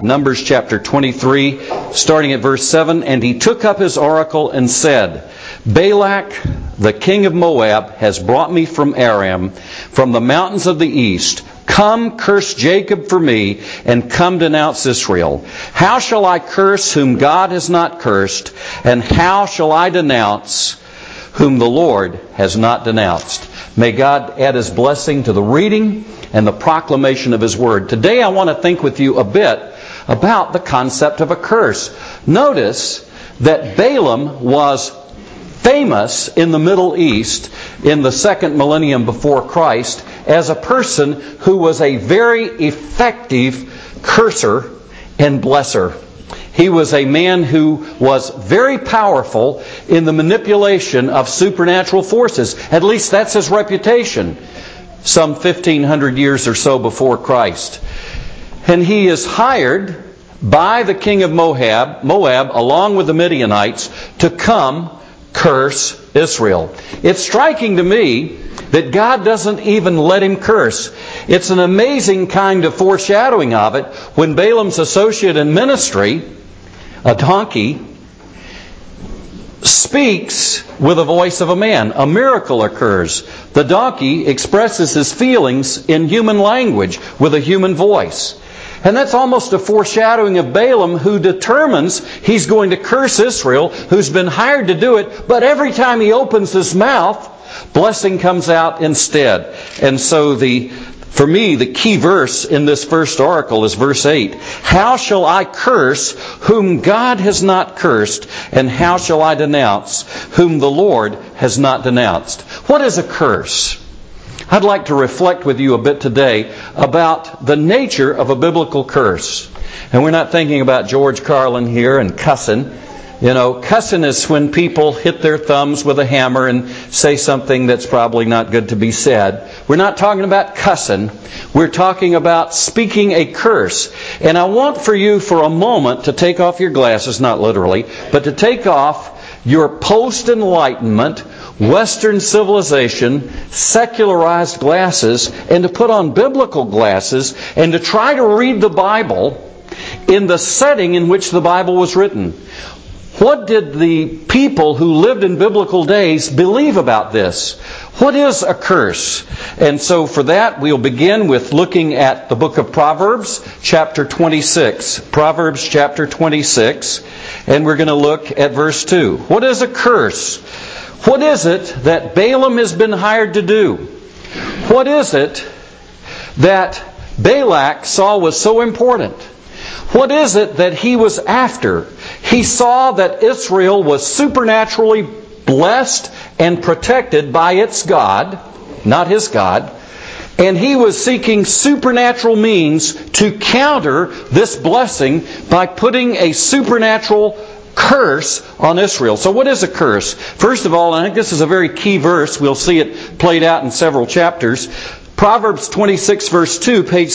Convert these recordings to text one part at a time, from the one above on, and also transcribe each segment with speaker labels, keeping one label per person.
Speaker 1: Numbers chapter 23, starting at verse 7. And he took up his oracle and said, Balak, the king of Moab, has brought me from Aram, from the mountains of the east. Come, curse Jacob for me, and come denounce Israel. How shall I curse whom God has not cursed? And how shall I denounce whom the Lord has not denounced? May God add His blessing to the reading and the proclamation of His Word. Today I want to think with you a bit about the concept of a curse. Notice that Balaam was famous in the Middle East in the second millennium before Christ as a person who was a very effective curser and blesser. He was a man who was very powerful in the manipulation of supernatural forces. At least that's his reputation, some 1,500 years or so before Christ. And he is hired by the king of Moab, along with the Midianites, to come curse Israel. It's striking to me that God doesn't even let him curse. It's an amazing kind of foreshadowing of it when Balaam's associate in ministry, a donkey, speaks with the voice of a man. A miracle occurs. The donkey expresses his feelings in human language with a human voice. And that's almost a foreshadowing of Balaam, who determines he's going to curse Israel, who's been hired to do it, but every time he opens his mouth, blessing comes out instead. And so for me, the key verse in this first oracle is verse 8. How shall I curse whom God has not cursed, and how shall I denounce whom the Lord has not denounced? What is a curse? I'd like to reflect with you a bit today about the nature of a biblical curse. And we're not thinking about George Carlin here and cussing. You know, cussing is when people hit their thumbs with a hammer and say something that's probably not good to be said. We're not talking about cussing. We're talking about speaking a curse. And I want for you for a moment to take off your glasses, not literally, but to take off your post-Enlightenment, Western civilization, secularized glasses, and to put on biblical glasses and to try to read the Bible in the setting in which the Bible was written. What did the people who lived in biblical days believe about this? What is a curse? And so for that, we'll begin with looking at the book of Proverbs, chapter 26. Proverbs, chapter 26. And we're going to look at verse 2. What is a curse? What is it that Balaam has been hired to do? What is it that Balak saw was so important? What is it that he was after? He saw that Israel was supernaturally blessed and protected by its God, not his God, and he was seeking supernatural means to counter this blessing by putting a supernatural curse on Israel. So what is a curse? First of all, I think this is a very key verse. We'll see it played out in several chapters. Proverbs 26 verse 2, page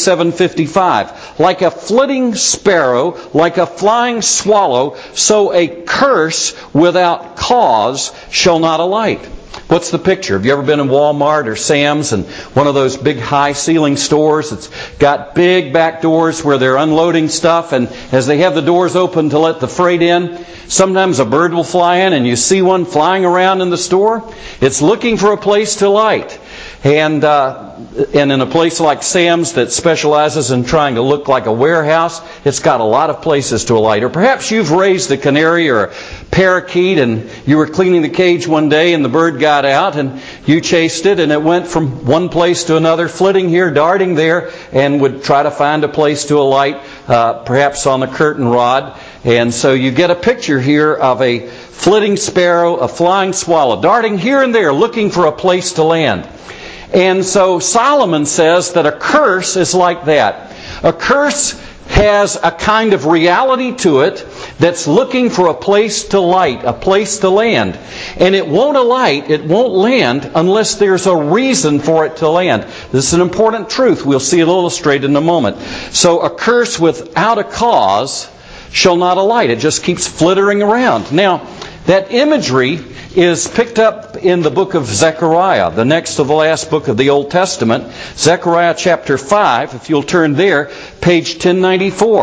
Speaker 1: 755. Like a flitting sparrow, like a flying swallow, so a curse without cause shall not alight. What's the picture? Have you ever been in Walmart or Sam's and one of those big high ceiling stores that's got big back doors where they're unloading stuff, and as they have the doors open to let the freight in, sometimes a bird will fly in and you see one flying around in the store? It's looking for a place to light. And in a place like Sam's that specializes in trying to look like a warehouse, it's got a lot of places to alight. Or perhaps you've raised a canary or a parakeet and you were cleaning the cage one day and the bird got out and you chased it and it went from one place to another, flitting here, darting there, and would try to find a place to alight, perhaps on the curtain rod. And so you get a picture here of a flitting sparrow, a flying swallow, darting here and there, looking for a place to land. And so Solomon says that a curse is like that. A curse has a kind of reality to it that's looking for a place to light, a place to land. And it won't alight, it won't land unless there's a reason for it to land. This is an important truth. We'll see it illustrated in a moment. So a curse without a cause shall not alight. It just keeps flittering around. Now, that imagery is picked up in the book of Zechariah, the next to the last book of the Old Testament. Zechariah chapter 5, if you'll turn there, page 1094.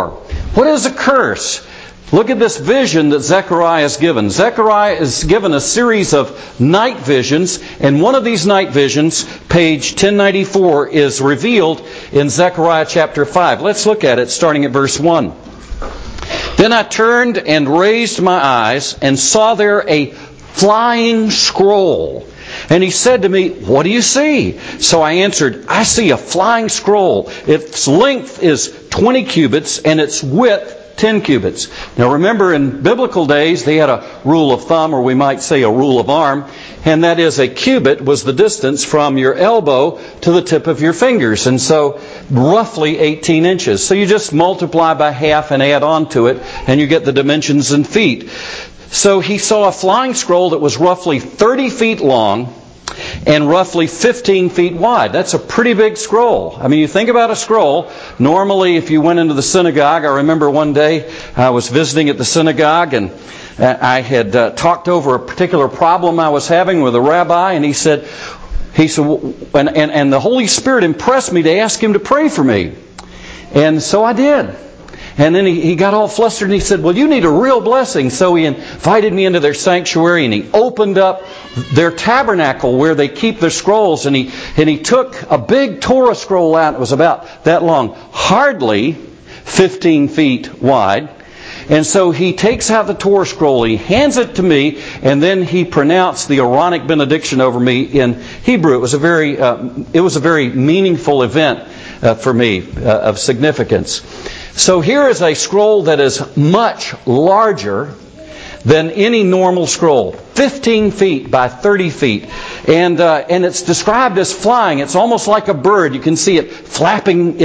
Speaker 1: What is a curse? Look at this vision that Zechariah is given. Zechariah is given a series of night visions, and one of these night visions, page 1094, is revealed in Zechariah chapter 5. Let's look at it, starting at verse 1. Then I turned and raised my eyes and saw there a flying scroll. And he said to me, "What do you see?" So I answered, "I see a flying scroll. Its length is 20 cubits and its width 10 cubits. Now remember, in biblical days, they had a rule of thumb, or we might say a rule of arm, and that is a cubit was the distance from your elbow to the tip of your fingers, and so roughly 18 inches. So you just multiply by half and add on to it, and you get the dimensions in feet. So he saw a flying scroll that was roughly 30 feet long and roughly 15 feet wide. That's a pretty big scroll. I mean, you think about a scroll. Normally, if you went into the synagogue, I remember one day I was visiting at the synagogue, and I had talked over a particular problem I was having with a rabbi, and he said, and the Holy Spirit impressed me to ask him to pray for me. And so I did. And then he got all flustered and he said, "Well, you need a real blessing." So he invited me into their sanctuary and he opened up their tabernacle where they keep their scrolls. And he took a big Torah scroll out. It was about that long, hardly 15 feet wide. And so he takes out the Torah scroll, he hands it to me, and then he pronounced the Aaronic benediction over me in Hebrew. It was a very meaningful event for me, of significance. So here is a scroll that is much larger than any normal scroll, 15 feet by 30 feet, and it's described as flying. It's almost like a bird. You can see it flapping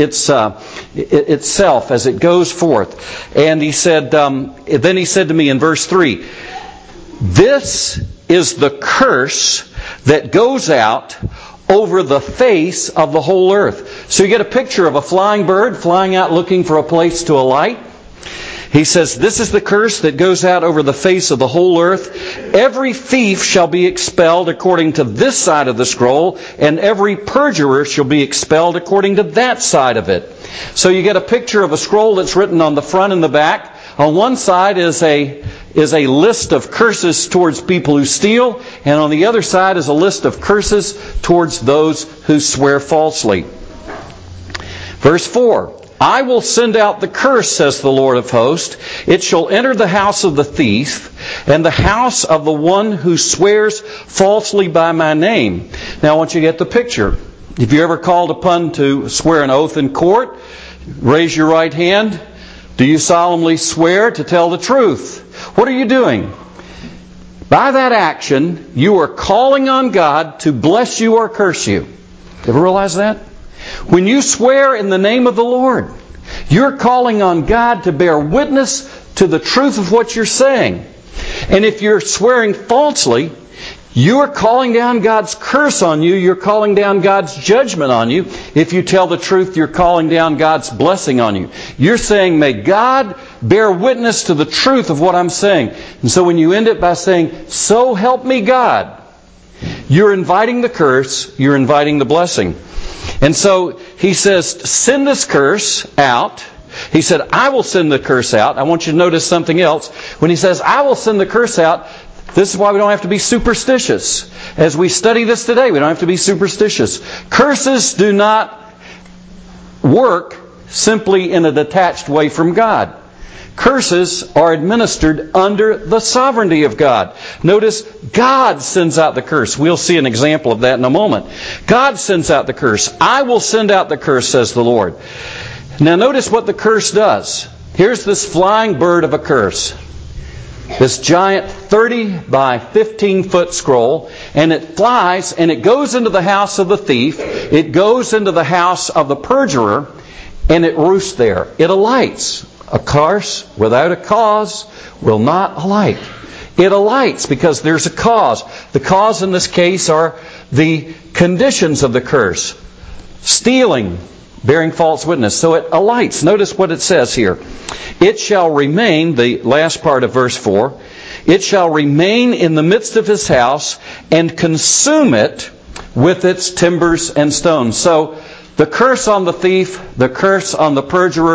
Speaker 1: itself as it goes forth. And he said, then he said to me in verse 3, "This is the curse that goes out over the face of the whole earth." So you get a picture of a flying bird flying out looking for a place to alight. He says, "This is the curse that goes out over the face of the whole earth. Every thief shall be expelled according to this side of the scroll, and every perjurer shall be expelled according to that side of it." So you get a picture of a scroll that's written on the front and the back. On one side is a list of curses towards people who steal, and on the other side is a list of curses towards those who swear falsely. Verse 4, "I will send out the curse, says the Lord of hosts. It shall enter the house of the thief and the house of the one who swears falsely by my name." Now I want you to get the picture. If you're ever called upon to swear an oath in court, raise your right hand. Do you solemnly swear to tell the truth? What are you doing? By that action, you are calling on God to bless you or curse you. Ever realize that? When you swear in the name of the Lord, you're calling on God to bear witness to the truth of what you're saying. And if you're swearing falsely, you're calling down God's curse on you. You're calling down God's judgment on you. If you tell the truth, you're calling down God's blessing on you. You're saying, "May God bear witness to the truth of what I'm saying." And so when you end it by saying, "So help me God," you're inviting the curse, you're inviting the blessing. And so he says, "Send this curse out." He said, "I will send the curse out." I want you to notice something else. When he says, "I will send the curse out," this is why we don't have to be superstitious. As we study this today, we don't have to be superstitious. Curses do not work simply in a detached way from God. Curses are administered under the sovereignty of God. Notice, God sends out the curse. We'll see an example of that in a moment. God sends out the curse. "I will send out the curse, says the Lord." Now notice what the curse does. Here's this flying bird of a curse. This giant 30 by 15 foot scroll, and it flies and it goes into the house of the thief, it goes into the house of the perjurer, and it roosts there. It alights. A curse without a cause will not alight. It alights because there's a cause. The cause in this case are the conditions of the curse. Stealing, bearing false witness. So it alights. Notice what it says here. "It shall remain," the last part of verse 4, "it shall remain in the midst of his house and consume it with its timbers and stones." So the curse on the thief, the curse on the perjurer,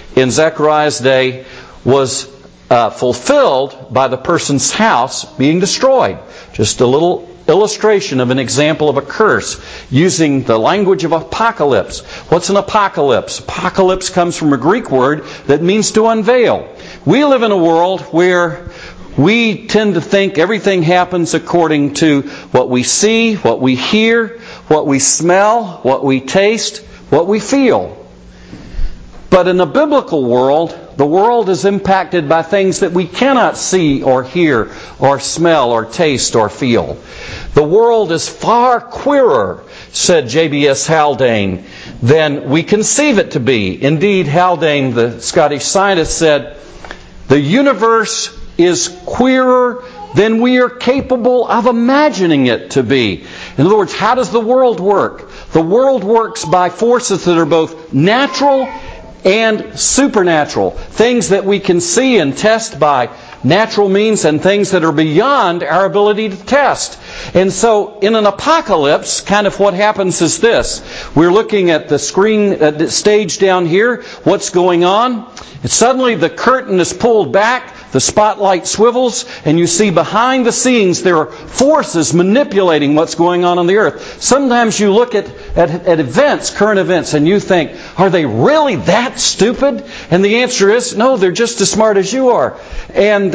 Speaker 1: in Zechariah's day was fulfilled by the person's house being destroyed. Just a little illustration of an example of a curse using the language of apocalypse. What's an apocalypse? Apocalypse comes from a Greek word that means to unveil. We live in a world where we tend to think everything happens according to what we see, what we hear, what we smell, what we taste, what we feel. But in a biblical world, the world is impacted by things that we cannot see or hear or smell or taste or feel. The world is far queerer, said J.B.S. Haldane, than we conceive it to be. Indeed, Haldane, the Scottish scientist, said, "The universe is queerer than we are capable of imagining it to be." In other words, how does the world work? The world works by forces that are both natural and supernatural. Things that we can see and test by natural means and things that are beyond our ability to test. And so in an apocalypse, kind of what happens is this. We're looking at the screen, at the stage down here. What's going on? And suddenly the curtain is pulled back. The spotlight swivels, and you see behind the scenes there are forces manipulating what's going on the earth. Sometimes you look at events, current events, and you think, are they really that stupid? And the answer is, no, they're just as smart as you are. And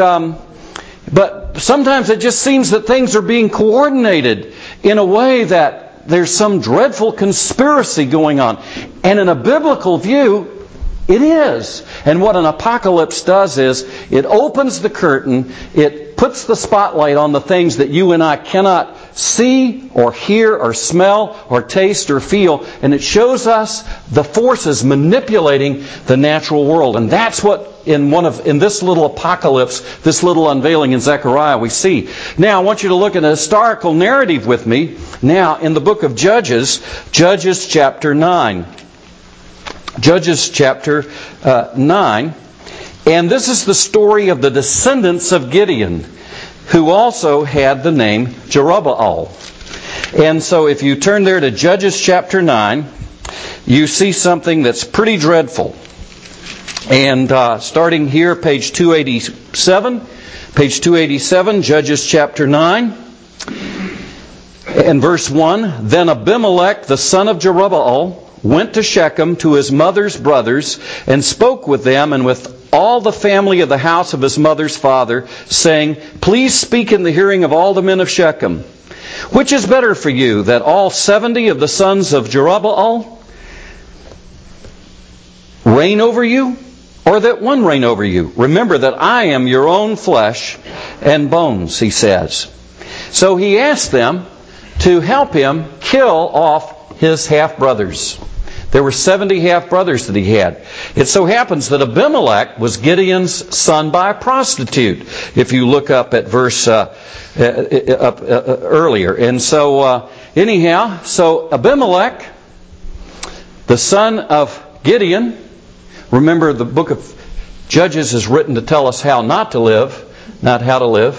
Speaker 1: but sometimes it just seems that things are being coordinated in a way that there's some dreadful conspiracy going on. And in a biblical view, it is. And what an apocalypse does is it opens the curtain, it puts the spotlight on the things that you and I cannot see or hear or smell or taste or feel, and it shows us the forces manipulating the natural world. And that's what in this little apocalypse, this little unveiling in Zechariah we see. Now I want you to look at a historical narrative with me now in the book of Judges, Judges chapter 9. Judges chapter 9. And this is the story of the descendants of Gideon, who also had the name Jerubbaal. And so if you turn there to Judges chapter 9, you see something that's pretty dreadful. And starting here, page 287, Judges chapter 9, and verse 1, Then Abimelech, the son of Jerubbaal, went to Shechem to his mother's brothers and spoke with them and with all the family of the house of his mother's father, saying, Please speak in the hearing of all the men of Shechem. Which is better for you, that all 70 of the sons of Jerubbaal reign over you, or that one reign over you? Remember that I am your own flesh and bones, he says. So he asked them to help him kill off his half-brothers. There were 70 half-brothers that he had. It so happens that Abimelech was Gideon's son by a prostitute, if you look up at verse earlier. And so, so Abimelech, the son of Gideon, remember the book of Judges is written to tell us how not to live, not how to live.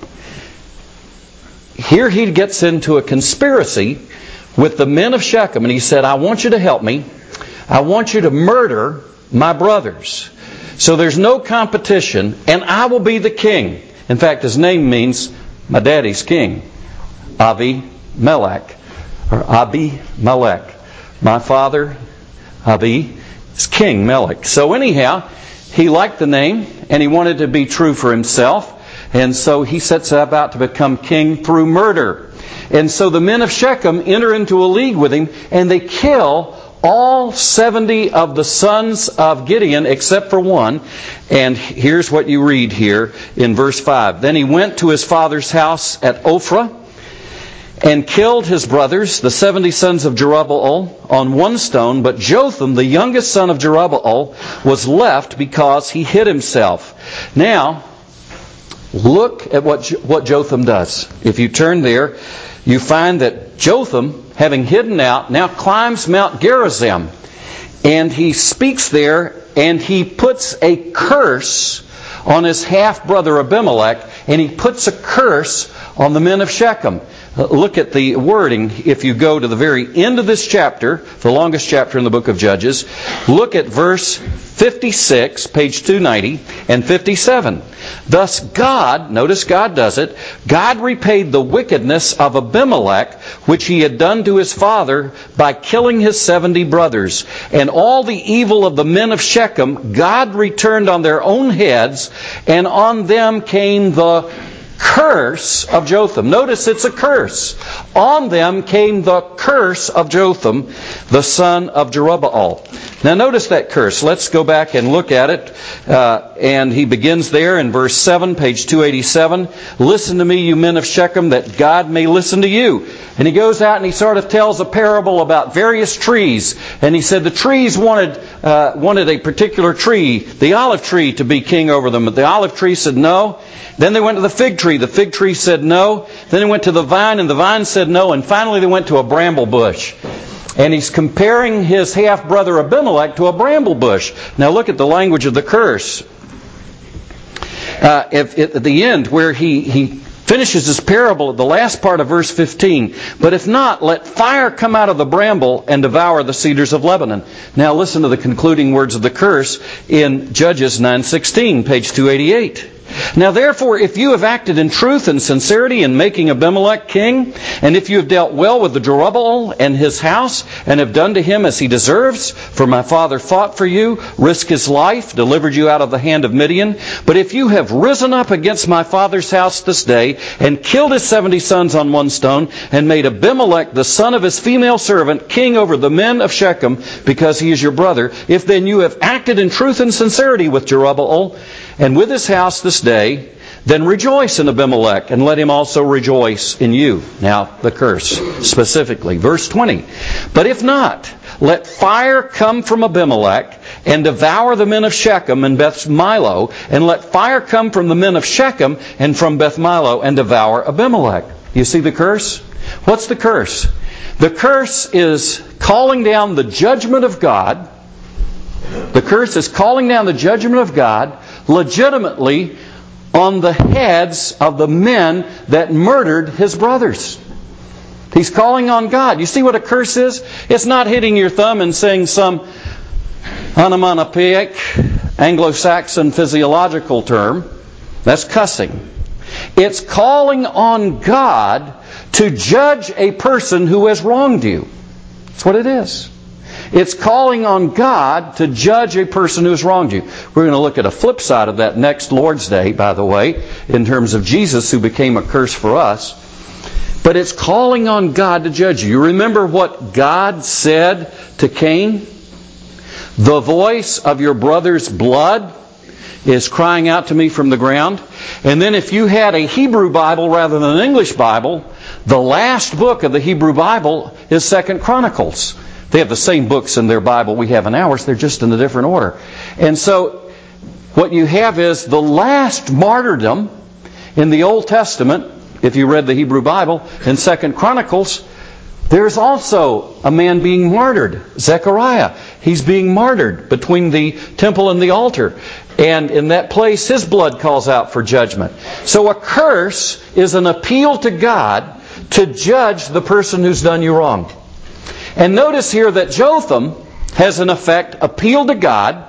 Speaker 1: Here he gets into a conspiracy with the men of Shechem, and he said, I want you to help me. I want you to murder my brothers. So there's no competition, and I will be the king. In fact, his name means my daddy's king. Abimelech. My father, Abi, is King Melech. So anyhow, he liked the name, and he wanted to be true for himself. And so he sets about to become king through murder. And so the men of Shechem enter into a league with him, and they kill all 70 of the sons of Gideon except for one. And here's what you read here in verse 5. Then he went to his father's house at Ophrah and killed his brothers, the 70 sons of Jerubbaal, on one stone. But Jotham, the youngest son of Jerubbaal, was left because he hid himself. Now, look at what Jotham does. If you turn there, you find that Jotham, having hidden out, now climbs Mount Gerizim. And he speaks there, and he puts a curse on his half-brother Abimelech, and he puts a curse on the men of Shechem. Look at the wording. If you go to the very end of this chapter, the longest chapter in the book of Judges, look at verse 56, page 290, and 57. Thus God, notice God does it, God repaid the wickedness of Abimelech, which he had done to his father by killing his 70 brothers. And all the evil of the men of Shechem, God returned on their own heads, and on them came the curse of Jotham. Notice it's a curse. On them came the curse of Jotham, the son of Jerubbaal. Now notice that curse. Let's go back and look at it. And he begins there in verse 7, page 287. Listen to me, you men of Shechem, that God may listen to you. And he goes out and he sort of tells a parable about various trees. And he said the trees wanted a particular tree, the olive tree, to be king over them. But the olive tree said no. Then they went to the fig tree. The fig tree said no. Then they went to the vine, and the vine said no. And finally they went to a bramble bush. And he's comparing his half-brother Abimelech to a bramble bush. Now look at the language of the curse. At the end, where he finishes his parable at the last part of verse 15. But if not, let fire come out of the bramble and devour the cedars of Lebanon. Now listen to the concluding words of the curse in Judges 9:16, page 288. Now therefore, if you have acted in truth and sincerity in making Abimelech king, and if you have dealt well with the Jerubbaal and his house, and have done to him as he deserves, for my father fought for you, risked his life, delivered you out of the hand of Midian. But if you have risen up against my father's house this day, and killed his 70 sons on one stone, and made Abimelech, the son of his female servant, king over the men of Shechem, because he is your brother, if then you have acted in truth and sincerity with Jerubbaal, and with his house this day, then rejoice in Abimelech, and let him also rejoice in you. Now, the curse, specifically. Verse 20. But if not, let fire come from Abimelech, and devour the men of Shechem and Beth Milo, and let fire come from the men of Shechem and from Beth Milo, and devour Abimelech. You see the curse? What's the curse? The curse is calling down the judgment of God. The curse is calling down the judgment of God legitimately on the heads of the men that murdered his brothers. He's calling on God. You see what a curse is? It's not hitting your thumb and saying some onomatopoeic Anglo-Saxon physiological term. That's cussing. It's calling on God to judge a person who has wronged you. That's what it is. It's calling on God to judge a person who has wronged you. We're going to look at a flip side of that next Lord's Day, by the way, in terms of Jesus who became a curse for us. But it's calling on God to judge you. You remember what God said to Cain? The voice of your brother's blood is crying out to me from the ground. And then if you had a Hebrew Bible rather than an English Bible, the last book of the Hebrew Bible is 2 Chronicles. They have the same books in their Bible we have in ours. They're just in a different order. And so what you have is the last martyrdom in the Old Testament. If you read the Hebrew Bible, in 2 Chronicles, there's also a man being martyred, Zechariah. He's being martyred between the temple and the altar. And in that place, his blood calls out for judgment. So a curse is an appeal to God to judge the person who's done you wrong. And notice here that Jotham has in effect appealed to God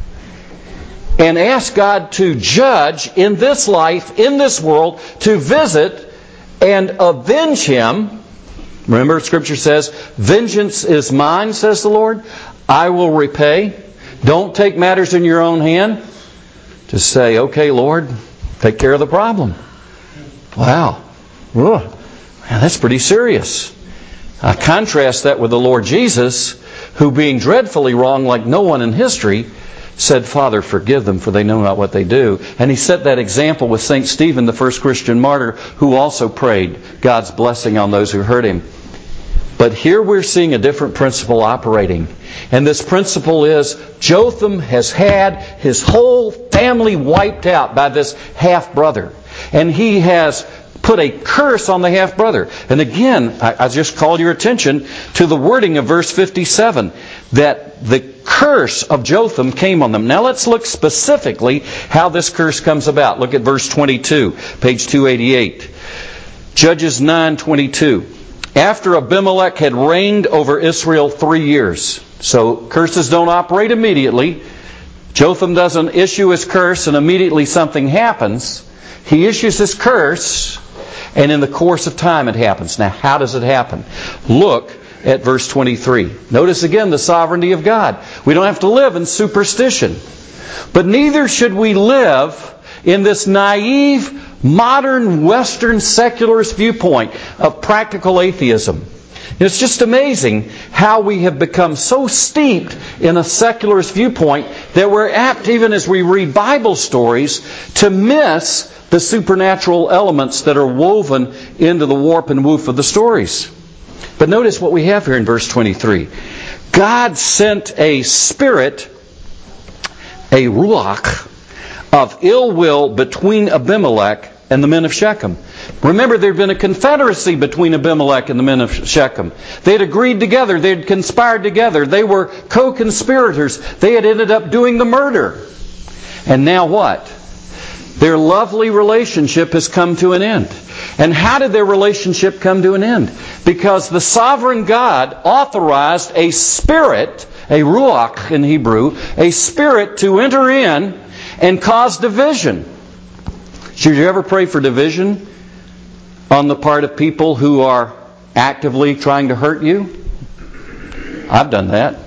Speaker 1: and asked God to judge in this life, in this world, to visit and avenge him. Remember, Scripture says, vengeance is mine, says the Lord. I will repay. Don't take matters in your own hand. Just say, okay, Lord, take care of the problem. Wow. Man, that's pretty serious. I contrast that with the Lord Jesus, who being dreadfully wrong like no one in history, said, Father, forgive them, for they know not what they do. And he set that example with St. Stephen, the first Christian martyr, who also prayed God's blessing on those who heard him. But here we're seeing a different principle operating. And this principle is Jotham has had his whole family wiped out by this half-brother. And he has put a curse on the half-brother. And again, I just called your attention to the wording of verse 57, that the curse of Jotham came on them. Now let's look specifically how this curse comes about. Look at verse 22, page 288. Judges 9:22. After Abimelech had reigned over Israel 3 years. So curses don't operate immediately. Jotham doesn't issue his curse and immediately something happens. He issues his curse, and in the course of time it happens. Now, how does it happen? Look at verse 23. Notice again the sovereignty of God. We don't have to live in superstition. But neither should we live in this naive, modern, Western, secularist viewpoint of practical atheism. It's just amazing how we have become so steeped in a secularist viewpoint that we're apt, even as we read Bible stories, to miss the supernatural elements that are woven into the warp and woof of the stories. But notice what we have here in verse 23. God sent a spirit, a ruach, of ill will between Abimelech and the men of Shechem. Remember, there had been a confederacy between Abimelech and the men of Shechem. They had agreed together. They had conspired together. They were co-conspirators. They had ended up doing the murder. And now what? Their lovely relationship has come to an end. And how did their relationship come to an end? Because the sovereign God authorized a spirit, a ruach in Hebrew, a spirit to enter in and cause division. Should you ever pray for division on the part of people who are actively trying to hurt you? I've done that.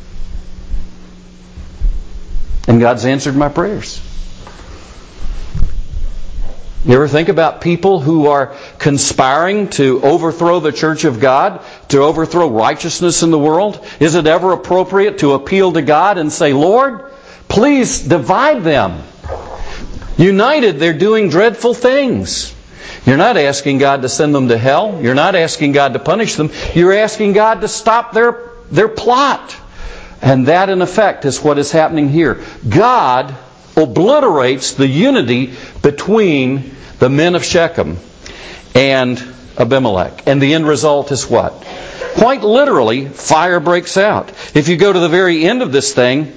Speaker 1: And God's answered my prayers. You ever think about people who are conspiring to overthrow the church of God, to overthrow righteousness in the world? Is it ever appropriate to appeal to God and say, Lord, please divide them? United, they're doing dreadful things. You're not asking God to send them to hell. You're not asking God to punish them. You're asking God to stop their plot. And that, in effect, is what is happening here. God obliterates the unity between the men of Shechem and Abimelech. And the end result is what? Quite literally, fire breaks out. If you go to the very end of this thing,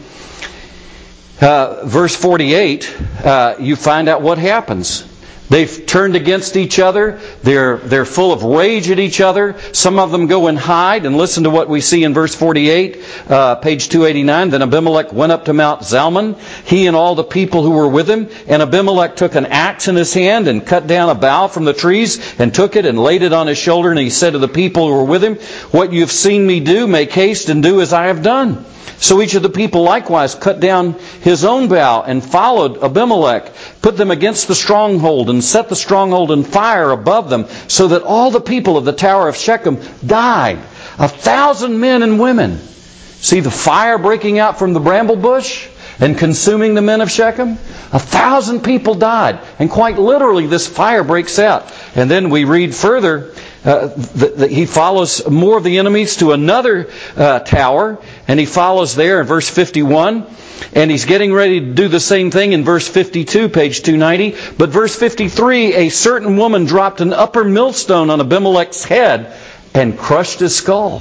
Speaker 1: verse 48, you find out what happens. They've turned against each other. They're full of rage at each other. Some of them go and hide. And listen to what we see in verse 48, page 289. Then Abimelech went up to Mount Zalmon, he and all the people who were with him. And Abimelech took an axe in his hand and cut down a bough from the trees and took it and laid it on his shoulder. And he said to the people who were with him, what you have seen me do, make haste and do as I have done. So each of the people likewise cut down his own bough and followed Abimelech, put them against the stronghold and set the stronghold in fire above them, so that all the people of the tower of Shechem died, 1,000 men and women. See the fire breaking out from the bramble bush and consuming the men of Shechem? 1,000 people died. And quite literally this fire breaks out. And then we read further, he follows more of the enemies to another tower, and he follows there in verse 51, and he's getting ready to do the same thing in verse 52, page 290. But verse 53, a certain woman dropped an upper millstone on Abimelech's head and crushed his skull.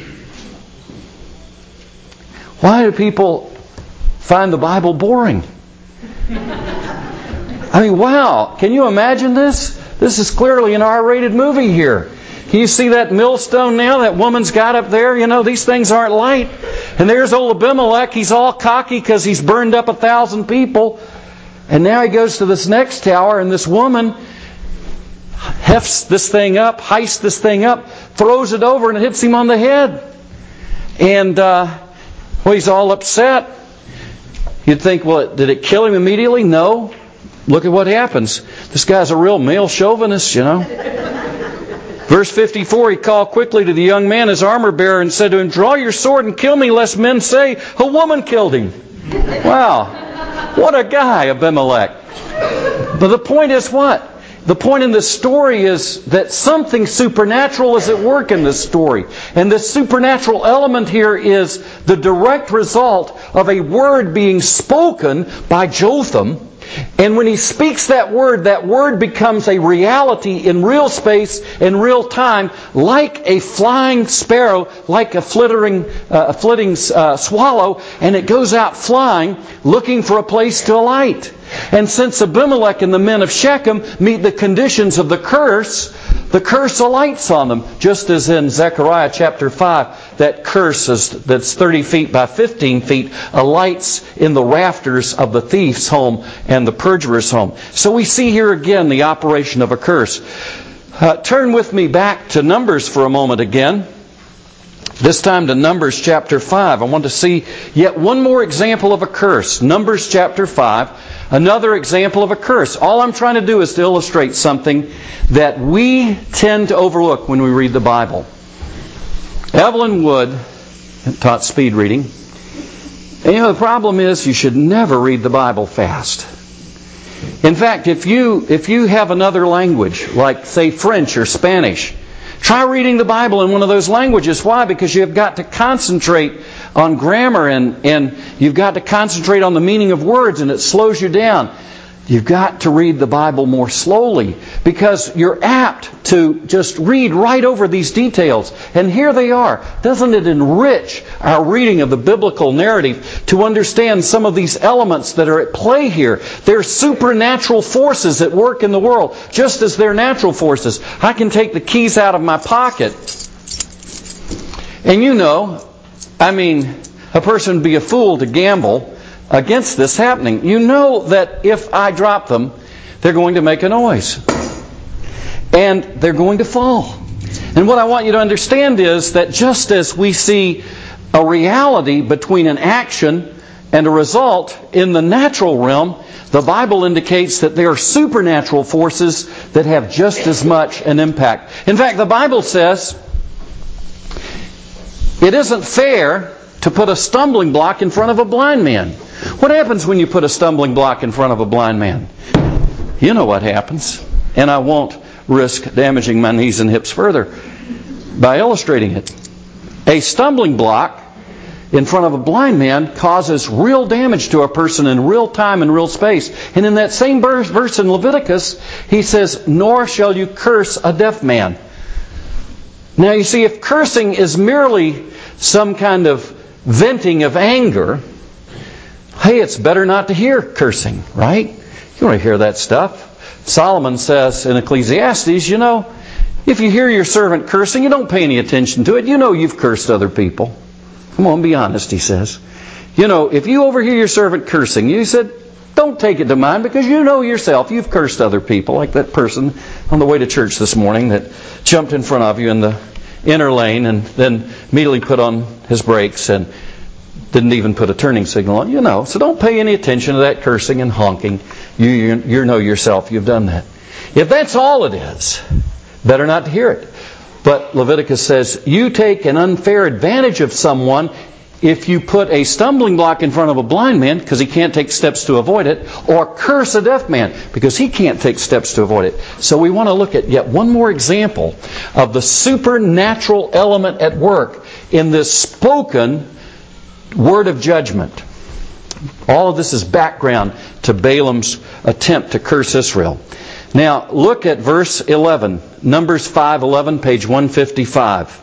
Speaker 1: Why do people find the Bible boring? I mean, wow, can you imagine this? This is clearly an R-rated movie here. Can you see that millstone now that woman's got up there? You know, these things aren't light. And there's old Abimelech. He's all cocky because he's burned up 1,000 people. And now he goes to this next tower, and this woman hefts this thing up, heists this thing up, throws it over, and it hits him on the head. And, he's all upset. You'd think, well, did it kill him immediately? No. Look at what happens. This guy's a real male chauvinist, you know. Verse 54, he called quickly to the young man, his armor bearer, and said to him, draw your sword and kill me, lest men say, a woman killed him. Wow. What a guy, Abimelech. But the point is what? The point in this story is that something supernatural is at work in this story. And this supernatural element here is the direct result of a word being spoken by Jotham And when He speaks that word becomes a reality in real space, in real time, like a flying sparrow, like a flitting swallow, and it goes out flying, looking for a place to alight. And since Abimelech and the men of Shechem meet the conditions of the curse alights on them. Just as in Zechariah chapter 5, that curse that's 30 feet by 15 feet alights in the rafters of the thief's home and the perjurer's home. So we see here again the operation of a curse. Turn with me back to Numbers for a moment again. This time to Numbers chapter 5. I want to see yet one more example of a curse. Numbers chapter 5. Another example of a curse. All I'm trying to do is to illustrate something that we tend to overlook when we read the Bible. Evelyn Wood taught speed reading. And the problem is you should never read the Bible fast. In fact, if you have another language, like say French or Spanish, try reading the Bible in one of those languages. Why? Because you've got to concentrate on grammar and you've got to concentrate on the meaning of words, and it slows you down. You've got to read the Bible more slowly because you're apt to just read right over these details. And here they are. Doesn't it enrich our reading of the biblical narrative to understand some of these elements that are at play here? There are supernatural forces at work in the world, just as they're natural forces. I can take the keys out of my pocket, and a person would be a fool to gamble against this happening. You know that if I drop them, they're going to make a noise. And they're going to fall. And what I want you to understand is that just as we see a reality between an action and a result in the natural realm, the Bible indicates that there are supernatural forces that have just as much an impact. In fact, the Bible says it isn't fair to put a stumbling block in front of a blind man. What happens when you put a stumbling block in front of a blind man? You know what happens. And I won't risk damaging my knees and hips further by illustrating it. A stumbling block in front of a blind man causes real damage to a person in real time and real space. And in that same verse in Leviticus, he says, "Nor shall you curse a deaf man." Now you see, if cursing is merely some kind of venting of anger, hey, it's better not to hear cursing, right? You want to hear that stuff. Solomon says in Ecclesiastes, if you hear your servant cursing, you don't pay any attention to it. You know you've cursed other people. Come on, be honest, he says. If you overhear your servant cursing, you said, don't take it to mind because you know yourself you've cursed other people, like that person on the way to church this morning that jumped in front of you in the inner lane and then immediately put on his brakes and didn't even put a turning signal on. So don't pay any attention to that cursing and honking. You know yourself you've done that. If that's all it is, better not to hear it. But Leviticus says, you take an unfair advantage of someone if you put a stumbling block in front of a blind man because he can't take steps to avoid it, or curse a deaf man because he can't take steps to avoid it. So we want to look at yet one more example of the supernatural element at work in this spoken word of judgment. All of this is background to Balaam's attempt to curse Israel. Now, look at verse 11. Numbers 5:11, page 155.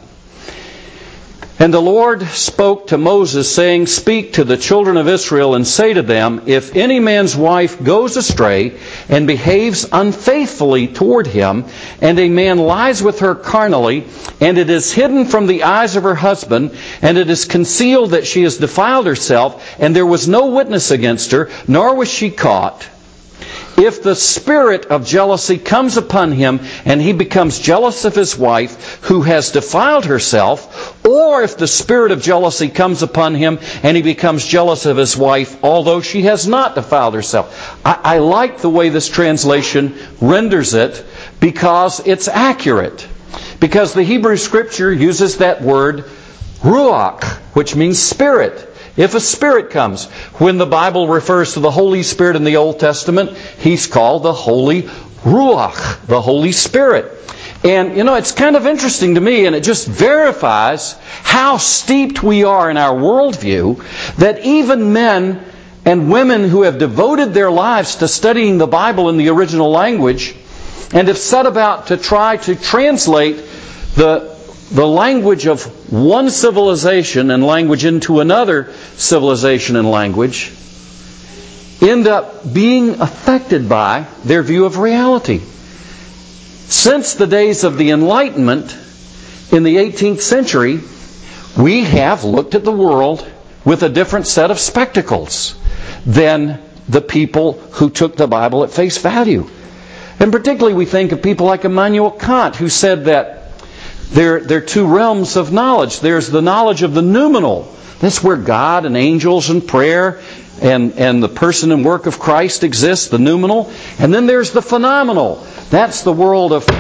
Speaker 1: And the Lord spoke to Moses, saying, "Speak to the children of Israel and say to them, if any man's wife goes astray and behaves unfaithfully toward him, and a man lies with her carnally, and it is hidden from the eyes of her husband, and it is concealed that she has defiled herself, and there was no witness against her, nor was she caught, if the spirit of jealousy comes upon him and he becomes jealous of his wife who has defiled herself, or if the spirit of jealousy comes upon him and he becomes jealous of his wife although she has not defiled herself." I like the way this translation renders it because it's accurate. Because the Hebrew Scripture uses that word ruach, which means spirit. If a spirit comes, when the Bible refers to the Holy Spirit in the Old Testament, He's called the Holy Ruach, the Holy Spirit. And, it's kind of interesting to me, and it just verifies how steeped we are in our worldview, that even men and women who have devoted their lives to studying the Bible in the original language and have set about to try to translate the language of one civilization and language into another civilization and language, end up being affected by their view of reality. Since the days of the Enlightenment in the 18th century, we have looked at the world with a different set of spectacles than the people who took the Bible at face value. And particularly we think of people like Immanuel Kant, who said that there are two realms of knowledge. There's the knowledge of the noumenal. That's where God and angels and prayer and the person and work of Christ exists, the noumenal. And then there's the phenomenal. That's the world of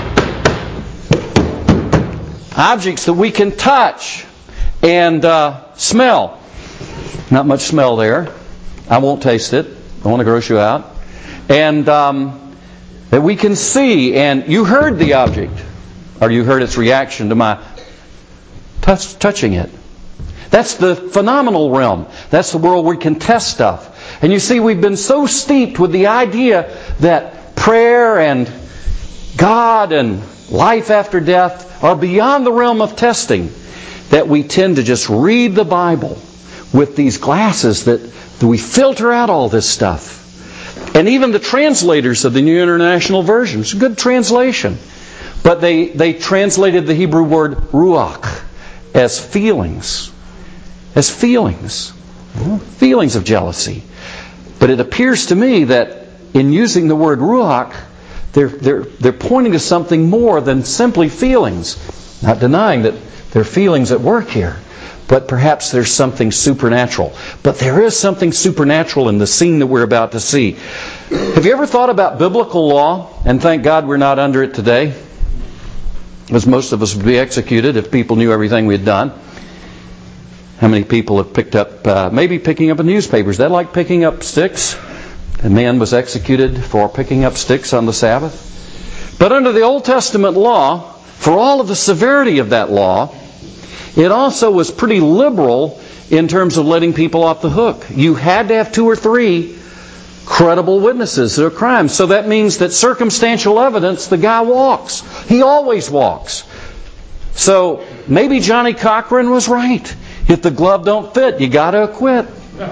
Speaker 1: objects that we can touch and smell. Not much smell there. I won't taste it. I want to gross you out. And that we can see, and you heard the object, or you heard its reaction to my touching it. That's the phenomenal realm. That's the world where we can test stuff. And you see, we've been so steeped with the idea that prayer and God and life after death are beyond the realm of testing that we tend to just read the Bible with these glasses that we filter out all this stuff. And even the translators of the New International Version, it's a good translation, but they translated the Hebrew word ruach as feelings. As feelings. Feelings of jealousy. But it appears to me that in using the word ruach, they're pointing to something more than simply feelings. Not denying that there are feelings at work here, but perhaps there's something supernatural. But there is something supernatural in the scene that we're about to see. Have you ever thought about biblical law? And thank God we're not under it today, because most of us would be executed if people knew everything we had done. How many people have picked up, maybe picking up a newspaper? Is that like picking up sticks? A man was executed for picking up sticks on the Sabbath. But under the Old Testament law, for all of the severity of that law, it also was pretty liberal in terms of letting people off the hook. You had to have 2 or 3 credible witnesses to a crime. So that means that circumstantial evidence, the guy walks. He always walks. So maybe Johnny Cochran was right. If the glove don't fit, you got to acquit.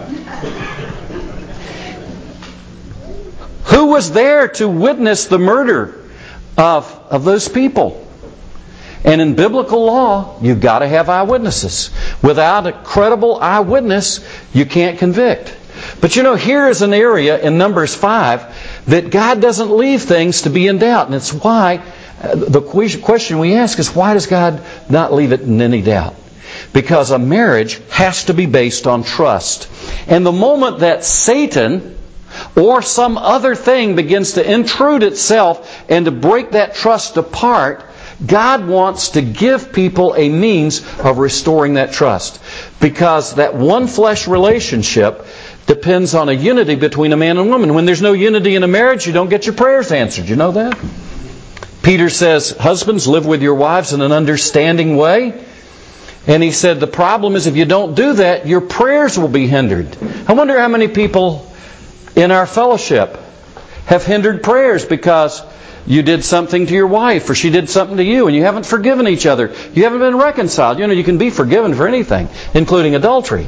Speaker 1: Who was there to witness the murder of those people? And in biblical law, you've got to have eyewitnesses. Without a credible eyewitness, you can't convict. But you know, here is an area in Numbers 5 that God doesn't leave things to be in doubt. And it's why the question we ask is, why does God not leave it in any doubt? Because a marriage has to be based on trust. And the moment that Satan or some other thing begins to intrude itself and to break that trust apart, God wants to give people a means of restoring that trust. Because that one flesh relationship depends on a unity between a man and woman. When there's no unity in a marriage, you don't get your prayers answered. You know that? Peter says, husbands, live with your wives in an understanding way. And he said, the problem is if you don't do that, your prayers will be hindered. I wonder how many people in our fellowship have hindered prayers because you did something to your wife or she did something to you and you haven't forgiven each other. You haven't been reconciled. You know, you can be forgiven for anything, including adultery.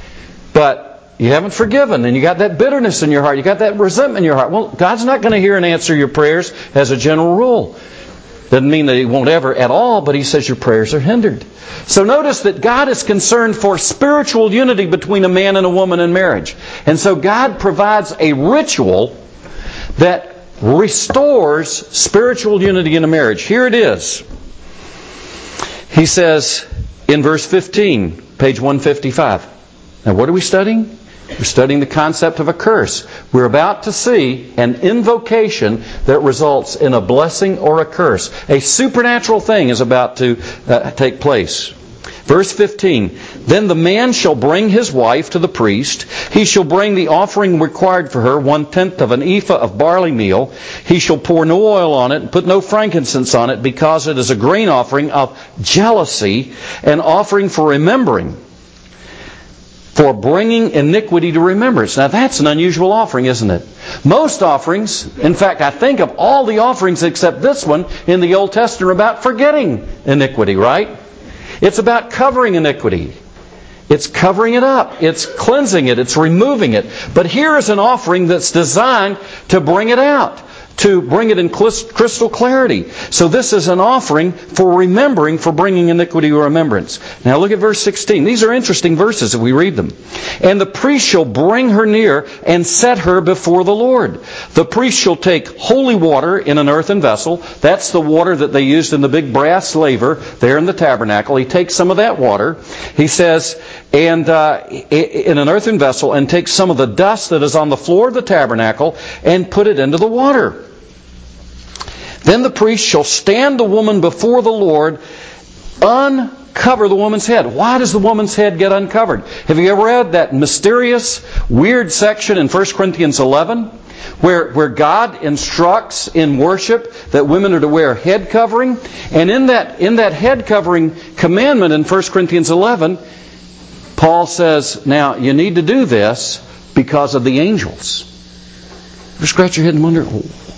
Speaker 1: But you haven't forgiven and you got that bitterness in your heart. You got that resentment in your heart. Well, God's not going to hear and answer your prayers as a general rule. Doesn't mean that He won't ever at all, but He says your prayers are hindered. So notice that God is concerned for spiritual unity between a man and a woman in marriage. And so God provides a ritual that restores spiritual unity in a marriage. Here it is. He says in verse 15, page 155. Now what are we studying? We're studying the concept of a curse. We're about to see an invocation that results in a blessing or a curse. A supernatural thing is about to take place. Verse 15, then the man shall bring his wife to the priest. He shall bring the offering required for her, 1/10 of an ephah of barley meal. He shall pour no oil on it and put no frankincense on it, because it is a grain offering of jealousy, an offering for remembering. for bringing iniquity to remembrance. Now that's an unusual offering, isn't it? Most offerings, in fact, I think of all the offerings except this one in the Old Testament, are about forgetting iniquity, right? It's about covering iniquity. It's covering it up. It's cleansing it. It's removing it. But here is an offering that's designed to bring it out, to bring it in crystal clarity. So this is an offering for remembering, for bringing iniquity to remembrance. Now look at verse 16. These are interesting verses if we read them. And the priest shall bring her near and set her before the Lord. The priest shall take holy water in an earthen vessel. That's the water that they used in the big brass laver there in the tabernacle. He takes some of that water. He says, and in an earthen vessel, and takes some of the dust that is on the floor of the tabernacle and put it into the water. Then the priest shall stand the woman before the Lord, uncover the woman's head. Why does the woman's head get uncovered? Have you ever read that mysterious, weird section in 1 Corinthians 11 where God instructs in worship that women are to wear head covering? And in that head covering commandment in 1 Corinthians 11, Paul says, now you need to do this because of the angels. You scratch your head and wonder,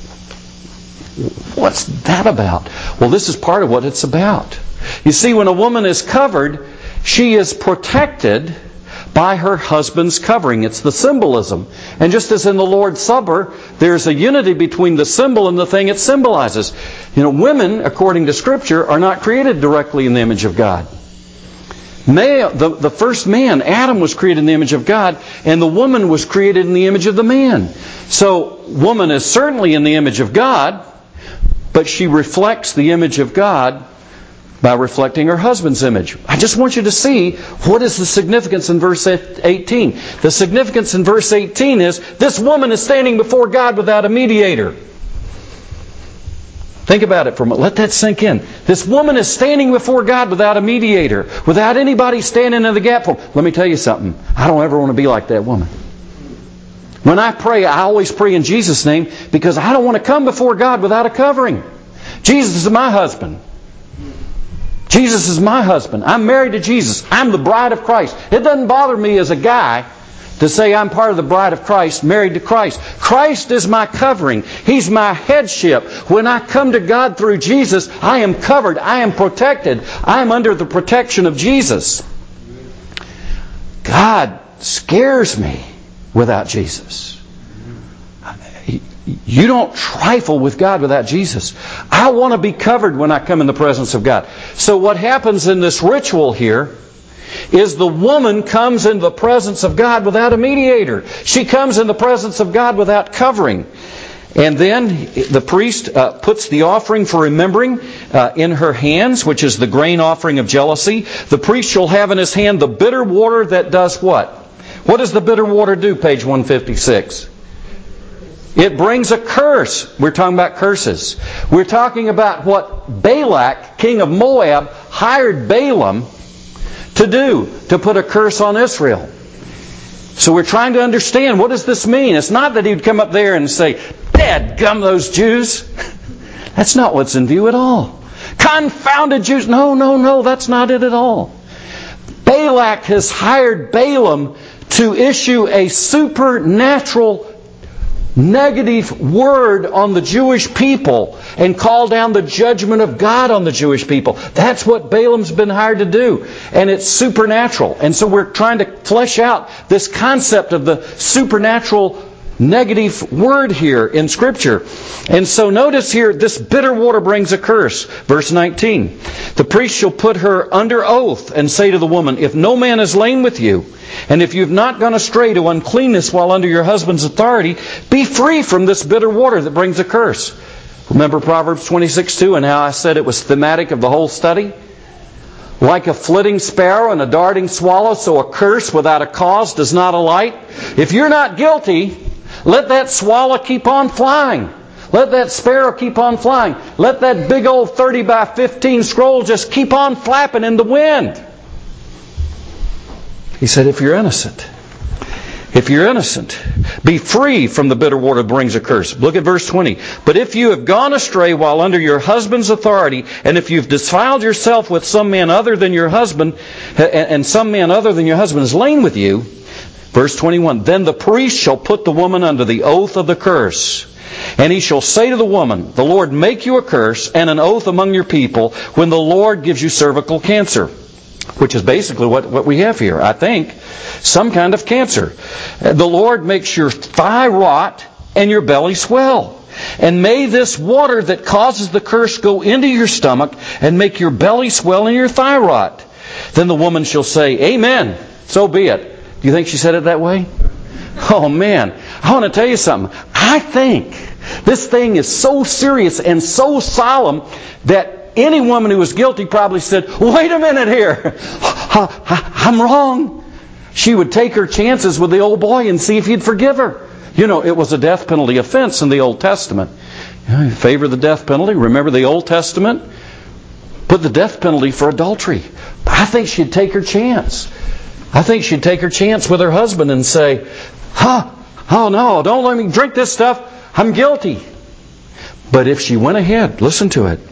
Speaker 1: what's that about? Well, this is part of what it's about. You see, when a woman is covered, she is protected by her husband's covering. It's the symbolism. And just as in the Lord's Supper, there's a unity between the symbol and the thing it symbolizes. You know, women, according to Scripture, are not created directly in the image of God. The first man, Adam, was created in the image of God, and the woman was created in the image of the man. So, woman is certainly in the image of God, but she reflects the image of God by reflecting her husband's image. I just want you to see what is the significance in verse 18. The significance in verse 18 is this woman is standing before God without a mediator. Think about it for a moment. Let that sink in. This woman is standing before God without a mediator, without anybody standing in the gap for her. Let me tell you something. I don't ever want to be like that woman. When I pray, I always pray in Jesus' name because I don't want to come before God without a covering. Jesus is my husband. Jesus is my husband. I'm married to Jesus. I'm the bride of Christ. It doesn't bother me as a guy to say I'm part of the bride of Christ, married to Christ. Christ is my covering. He's my headship. When I come to God through Jesus, I am covered. I am protected. I am under the protection of Jesus. God scares me without Jesus. You don't trifle with God without Jesus. I want to be covered when I come in the presence of God. So what happens in this ritual here is the woman comes into the presence of God without a mediator. She comes in the presence of God without covering. And then the priest puts the offering for remembering in her hands, which is the grain offering of jealousy. The priest shall have in his hand the bitter water that does what? What does the bitter water do, page 156? It brings a curse. We're talking about curses. We're talking about what Balak, king of Moab, hired Balaam to do, to put a curse on Israel. So we're trying to understand, what does this mean? It's not that he'd come up there and say, "Dadgum those Jews." That's not what's in view at all. Confounded Jews. No, that's not it at all. Balak has hired Balaam to issue a supernatural negative word on the Jewish people and call down the judgment of God on the Jewish people. That's what Balaam's been hired to do. And it's supernatural. And so we're trying to flesh out this concept of the supernatural negative word here in Scripture. And so notice here, this bitter water brings a curse. Verse 19. The priest shall put her under oath and say to the woman, "If no man has lain with you, and if you've not gone astray to uncleanness while under your husband's authority, be free from this bitter water that brings a curse." Remember Proverbs 26:2 and how I said it was thematic of the whole study? Like a flitting sparrow and a darting swallow, so a curse without a cause does not alight. If you're not guilty, let that swallow keep on flying. Let that sparrow keep on flying. Let that big old 30 by 15 scroll just keep on flapping in the wind. He said, if you're innocent. If you're innocent, be free from the bitter water that brings a curse. Look at verse 20. But if you have gone astray while under your husband's authority, and if you've defiled yourself with some man other than your husband, and some man other than your husband has lain with you, verse 21, then the priest shall put the woman under the oath of the curse. And he shall say to the woman, the Lord make you a curse and an oath among your people when the Lord gives you cervical cancer. Which is basically what we have here, I think. Some kind of cancer. The Lord makes your thigh rot and your belly swell. And may this water that causes the curse go into your stomach and make your belly swell and your thigh rot. Then the woman shall say, Amen, so be it. Do you think she said it that way? Oh man, I want to tell you something. I think this thing is so serious and so solemn that any woman who was guilty probably said, wait a minute here. I'm wrong. She would take her chances with the old boy and see if he'd forgive her. You know, it was a death penalty offense in the Old Testament. You favor the death penalty. Remember the Old Testament? Put the death penalty for adultery. I think she'd take her chance. I think she'd take her chance with her husband and say, oh no, don't let me drink this stuff. I'm guilty. But if she went ahead, listen to it.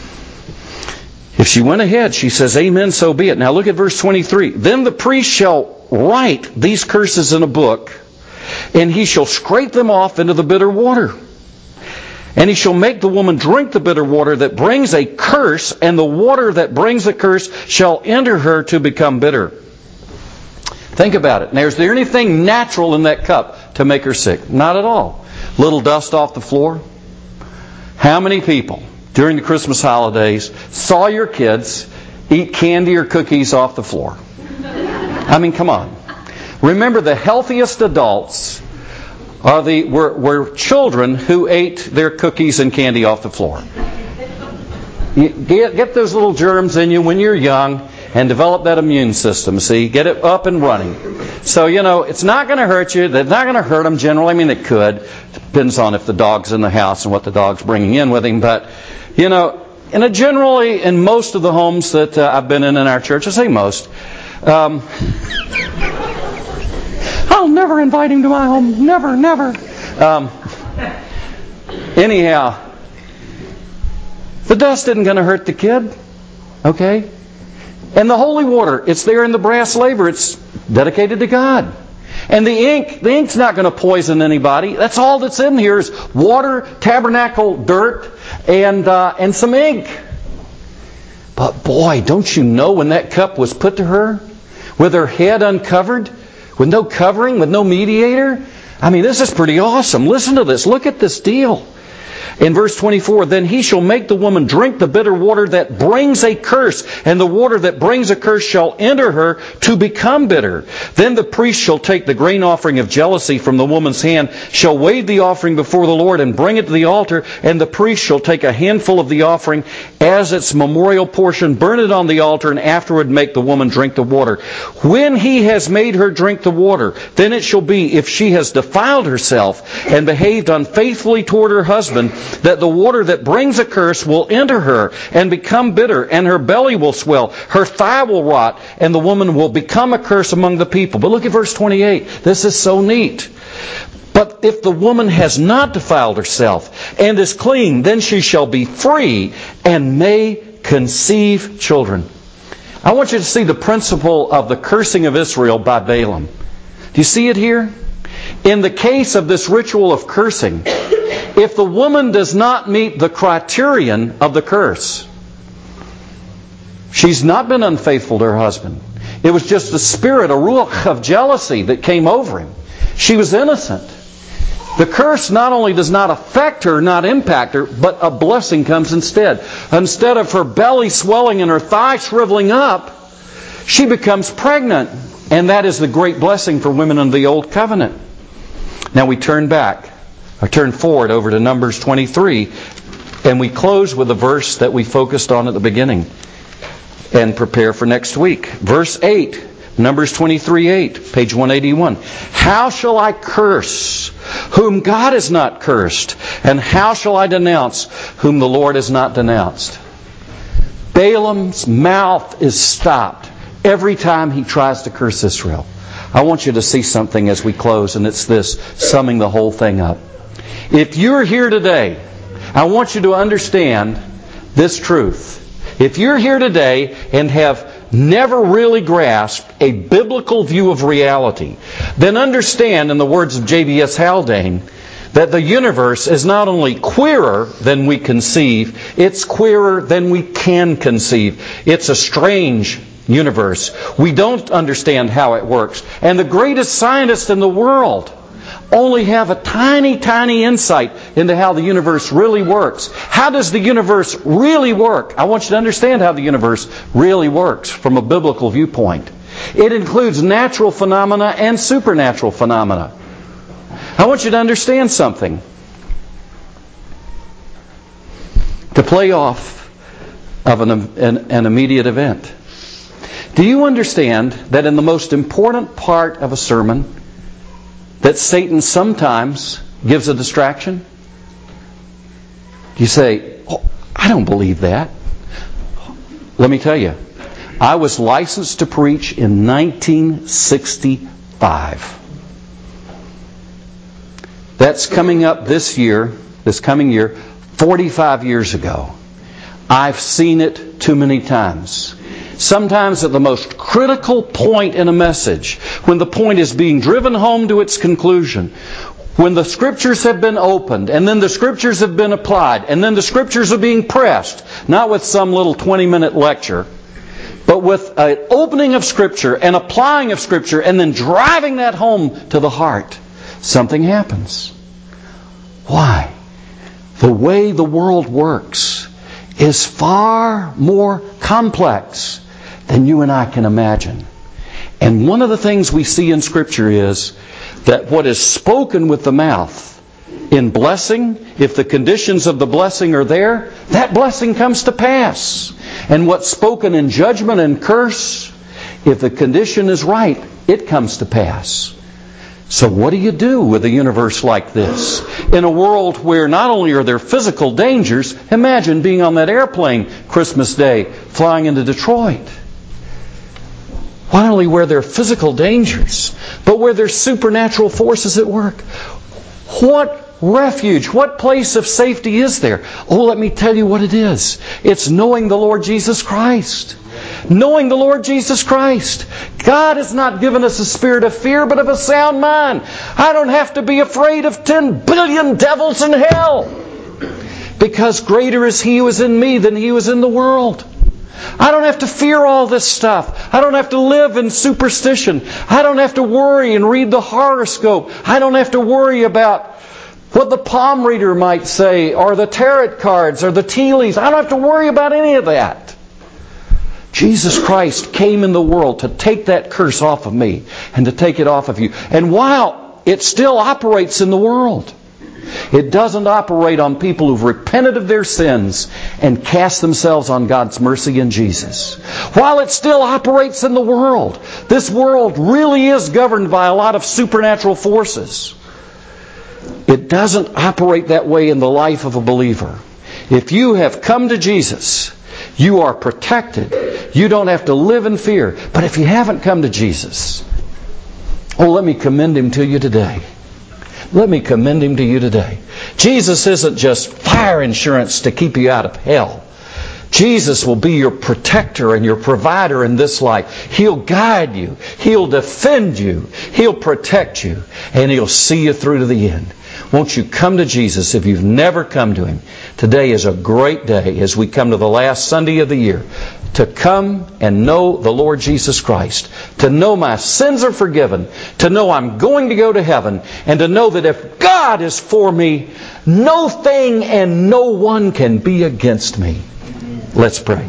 Speaker 1: If she went ahead, she says, Amen, so be it. Now look at verse 23. Then the priest shall write these curses in a book, and he shall scrape them off into the bitter water. And he shall make the woman drink the bitter water that brings a curse, and the water that brings a curse shall enter her to become bitter. Think about it. Now, is there anything natural in that cup to make her sick? Not at all. Little dust off the floor. How many people during the Christmas holidays saw your kids eat candy or cookies off the floor? I mean, come on. Remember, the healthiest adults were children who ate their cookies and candy off the floor. You get those little germs in you when you're young and develop that immune system, see? Get it up and running. So, you know, it's not going to hurt you. It's not going to hurt them generally. I mean, it could. Depends on if the dog's in the house and what the dog's bringing in with him. But, you know, generally in most of the homes that I've been in our church, I say most, I'll never invite him to my home. Never. Anyhow, the dust isn't going to hurt the kid. Okay? And the holy water, it's there in the brass laver. It's dedicated to God. And the ink's not going to poison anybody. That's all that's in here is water, tabernacle, dirt, and some ink. But boy, don't you know when that cup was put to her, with her head uncovered, with no covering, with no mediator? I mean, this is pretty awesome. Listen to this. Look at this deal. In verse 24, then he shall make the woman drink the bitter water that brings a curse, and the water that brings a curse shall enter her to become bitter. Then the priest shall take the grain offering of jealousy from the woman's hand, shall wave the offering before the Lord, and bring it to the altar, and the priest shall take a handful of the offering as its memorial portion, burn it on the altar, and afterward make the woman drink the water. When he has made her drink the water, then it shall be, if she has defiled herself and behaved unfaithfully toward her husband, that the water that brings a curse will enter her and become bitter, and her belly will swell, her thigh will rot, and the woman will become a curse among the people. But look at verse 28. This is so neat. But if the woman has not defiled herself and is clean, then she shall be free and may conceive children. I want you to see the principle of the cursing of Israel by Balaam. Do you see it here? In the case of this ritual of cursing, if the woman does not meet the criterion of the curse, she's not been unfaithful to her husband. It was just a spirit, a ruach of jealousy that came over him. She was innocent. The curse not only does not affect her, not impact her, but a blessing comes instead. Instead of her belly swelling and her thigh shriveling up, she becomes pregnant. And that is the great blessing for women under the Old Covenant. Now we turn forward over to Numbers 23, and we close with the verse that we focused on at the beginning and prepare for next week. Verse 8, Numbers 23:8, page 181. How shall I curse whom God has not cursed? And how shall I denounce whom the Lord has not denounced? Balaam's mouth is stopped every time he tries to curse Israel. I want you to see something as we close, and it's this, summing the whole thing up. If you're here today, I want you to understand this truth. If you're here today and have never really grasped a biblical view of reality, then understand, in the words of J.B.S. Haldane, that the universe is not only queerer than we conceive, it's queerer than we can conceive. It's a strange universe. We don't understand how it works. And the greatest scientists in the world only have a tiny, tiny insight into how the universe really works. How does the universe really work? I want you to understand how the universe really works from a biblical viewpoint. It includes natural phenomena and supernatural phenomena. I want you to understand something. To play off of an immediate event. Do you understand that in the most important part of a sermon, that Satan sometimes gives a distraction? You say, "Oh, I don't believe that." Let me tell you, I was licensed to preach in 1965. That's coming up this coming year, 45 years ago. I've seen it too many times. Sometimes at the most critical point in a message, when the point is being driven home to its conclusion, when the Scriptures have been opened, and then the Scriptures have been applied, and then the Scriptures are being pressed, not with some little 20-minute lecture, but with an opening of Scripture, an applying of Scripture, and then driving that home to the heart, something happens. Why? The way the world works is far more complex than you and I can imagine. And one of the things we see in Scripture is that what is spoken with the mouth in blessing, if the conditions of the blessing are there, that blessing comes to pass. And what's spoken in judgment and curse, if the condition is right, it comes to pass. So what do you do with a universe like this? In a world where not only are there physical dangers, imagine being on that airplane Christmas Day flying into Detroit. Not only where there are physical dangers, but where there's supernatural forces at work. What refuge, what place of safety is there? Oh, let me tell you what it is. It's knowing the Lord Jesus Christ. Knowing the Lord Jesus Christ. God has not given us a spirit of fear, but of a sound mind. I don't have to be afraid of 10 billion devils in hell, because greater is He who is in me than he who is in the world. I don't have to fear all this stuff. I don't have to live in superstition. I don't have to worry and read the horoscope. I don't have to worry about what the palm reader might say, or the tarot cards, or the tea leaves. I don't have to worry about any of that. Jesus Christ came in the world to take that curse off of me and to take it off of you. And while it still operates in the world, it doesn't operate on people who've repented of their sins and cast themselves on God's mercy in Jesus. While it still operates in the world, this world really is governed by a lot of supernatural forces. It doesn't operate that way in the life of a believer. If you have come to Jesus, you are protected. You don't have to live in fear. But if you haven't come to Jesus, oh, let me commend Him to you today. Let me commend Him to you today. Jesus isn't just fire insurance to keep you out of hell. Jesus will be your protector and your provider in this life. He'll guide you. He'll defend you. He'll protect you. And He'll see you through to the end. Won't you come to Jesus if you've never come to Him? Today is a great day as we come to the last Sunday of the year to come and know the Lord Jesus Christ, to know my sins are forgiven, to know I'm going to go to heaven, and to know that if God is for me, no thing and no one can be against me. Let's pray.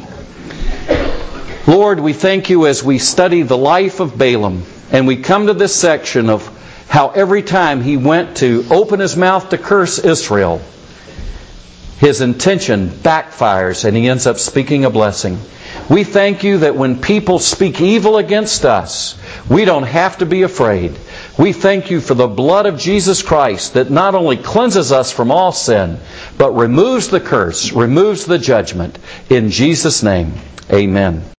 Speaker 1: Lord, we thank You as we study the life of Balaam, and we come to this section of how every time he went to open his mouth to curse Israel, his intention backfires and he ends up speaking a blessing. We thank You that when people speak evil against us, we don't have to be afraid. We thank You for the blood of Jesus Christ that not only cleanses us from all sin, but removes the curse, removes the judgment. In Jesus' name, amen.